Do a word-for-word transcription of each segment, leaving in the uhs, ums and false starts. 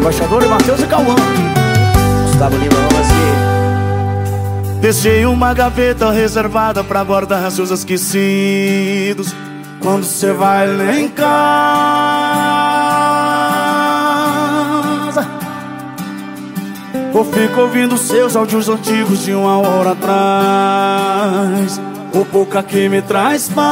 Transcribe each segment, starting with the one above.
Embaixador e Matheus e Cauã. Gustavo Lima, vamos assim. Deixei uma gaveta reservada pra guardar seus esquecidos. Quando cê vai lá em casa, ou fico ouvindo seus áudios antigos de uma hora atrás. O pouca que me traz paz.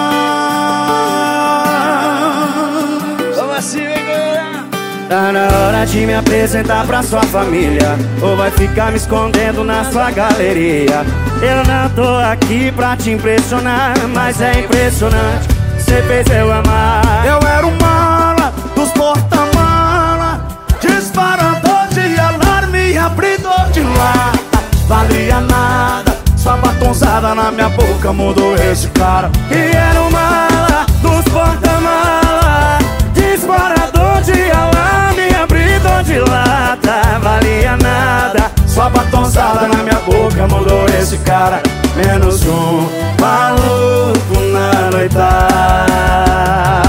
Vamos assim, galera. Tá na hora de me apresentar pra sua família, ou vai ficar me escondendo na sua galeria. Eu não tô aqui pra te impressionar, mas é impressionante, cê fez eu amar. Eu era o mala dos porta-mala, disparador de alarme e abridor de lata. Valia nada, sua batonzada na minha boca mudou esse cara. E era o mala dos porta-mala, disparador de alarme e abridor de lata. Valia nada, sua batonzada na minha boca mudou esse cara. Menos um maluco na noitada.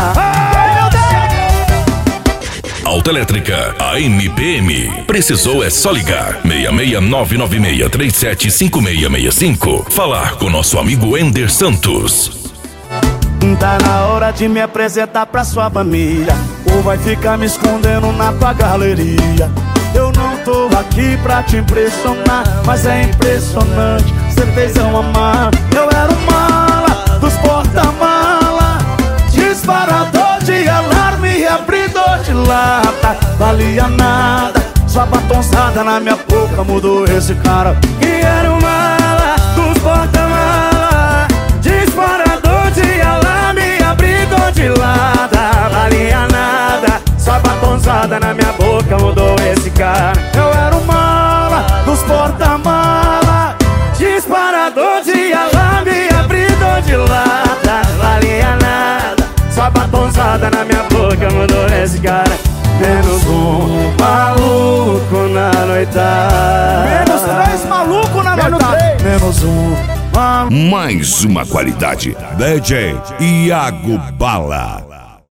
Autoelétrica, a M P M. Precisou é só ligar seis seis nove nove seis três sete cinco seis seis cinco. Falar com nosso amigo Ender Santos. Tá na hora de me apresentar pra sua família, ou vai ficar me escondendo na tua galeria. Eu não tô aqui pra te impressionar, mas é impressionante, cê fez eu amar. Eu era o mala dos porta-mala, disparador de alarme e abridor de lata. Valia nada, sua batonzada na minha boca mudou esse cara. E era o mala dos porta-mala, disparador de alarme e abridor de lata. Valia nada, sua batonzada na minha boca mudou esse cara. Eu era o mala dos porta-mala, disparador de alarme e abridor de lata. Valia nada, sua batonzada na minha boca mudou esse cara. Menos um maluco na noitada. Menos três maluco na noitada. Menos um maluco. Mais uma qualidade. D J Iago Bala.